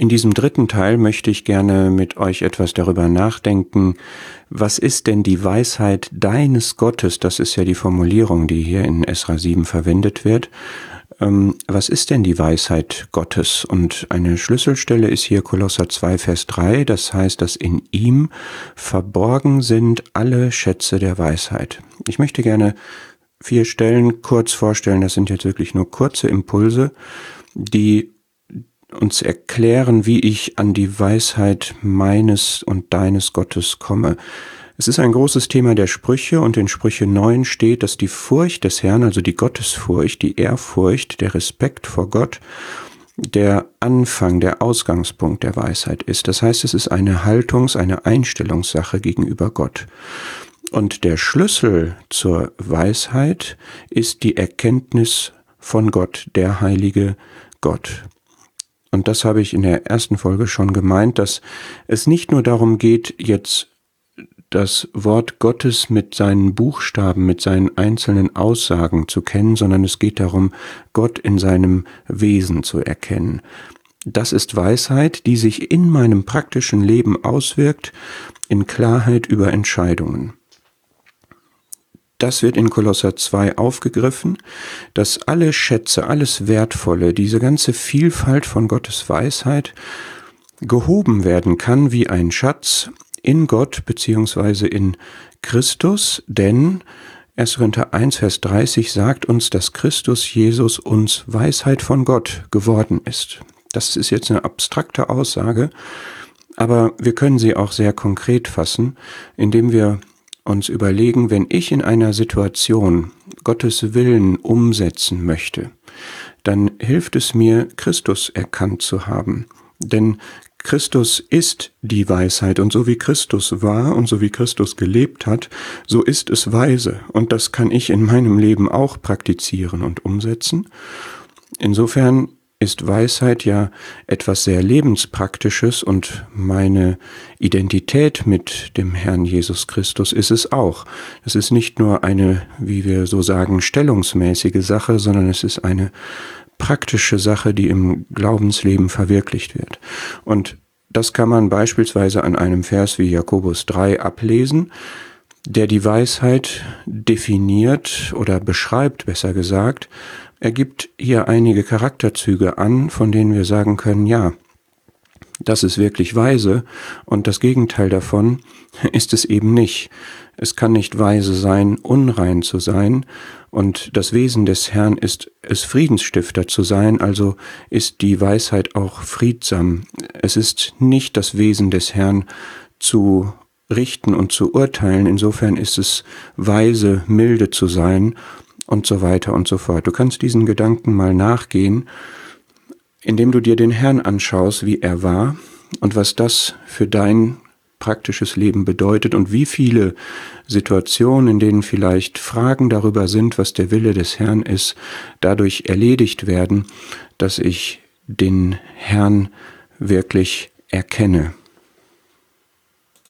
In diesem dritten Teil möchte ich gerne mit euch etwas darüber nachdenken, was ist denn die Weisheit deines Gottes? Das ist ja die Formulierung, die hier in Esra 7 verwendet wird. Was ist denn die Weisheit Gottes? Und eine Schlüsselstelle ist hier Kolosser 2, Vers 3. Das heißt, dass in ihm verborgen sind alle Schätze der Weisheit. Ich möchte gerne 4 Stellen kurz vorstellen. Das sind jetzt wirklich nur kurze Impulse, die uns erklären, wie ich an die Weisheit meines und deines Gottes komme. Es ist ein großes Thema der Sprüche und in Sprüche 9 steht, dass die Furcht des Herrn, also die Gottesfurcht, die Ehrfurcht, der Respekt vor Gott, der Anfang, der Ausgangspunkt der Weisheit ist. Das heißt, es ist eine eine Einstellungssache gegenüber Gott. Und der Schlüssel zur Weisheit ist die Erkenntnis von Gott, der heilige Gott. Und das habe ich in der ersten Folge schon gemeint, dass es nicht nur darum geht, jetzt das Wort Gottes mit seinen Buchstaben, mit seinen einzelnen Aussagen zu kennen, sondern es geht darum, Gott in seinem Wesen zu erkennen. Das ist Weisheit, die sich in meinem praktischen Leben auswirkt, in Klarheit über Entscheidungen. Das wird in Kolosser 2 aufgegriffen, dass alle Schätze, alles Wertvolle, diese ganze Vielfalt von Gottes Weisheit gehoben werden kann wie ein Schatz in Gott bzw. in Christus, denn 1. Korinther 1, Vers 30 sagt uns, dass Christus Jesus uns Weisheit von Gott geworden ist. Das ist jetzt eine abstrakte Aussage, aber wir können sie auch sehr konkret fassen, indem wir uns überlegen, wenn ich in einer Situation Gottes Willen umsetzen möchte, dann hilft es mir, Christus erkannt zu haben. Denn Christus ist die Weisheit und so wie Christus war und so wie Christus gelebt hat, so ist es weise und das kann ich in meinem Leben auch praktizieren und umsetzen. Insofern ist Weisheit ja etwas sehr Lebenspraktisches und meine Identität mit dem Herrn Jesus Christus ist es auch. Es ist nicht nur eine, wie wir so sagen, stellungsmäßige Sache, sondern es ist eine praktische Sache, die im Glaubensleben verwirklicht wird. Und das kann man beispielsweise an einem Vers wie Jakobus 3 ablesen, der die Weisheit definiert oder beschreibt, besser gesagt. Er gibt hier einige Charakterzüge an, von denen wir sagen können, ja, das ist wirklich weise und das Gegenteil davon ist es eben nicht. Es kann nicht weise sein, unrein zu sein und das Wesen des Herrn ist es, Friedensstifter zu sein, also ist die Weisheit auch friedsam. Es ist nicht das Wesen des Herrn zu richten und zu urteilen, insofern ist es weise, milde zu sein und so weiter und so fort. Du kannst diesen Gedanken mal nachgehen, indem du dir den Herrn anschaust, wie er war und was das für dein praktisches Leben bedeutet und wie viele Situationen, in denen vielleicht Fragen darüber sind, was der Wille des Herrn ist, dadurch erledigt werden, dass ich den Herrn wirklich erkenne.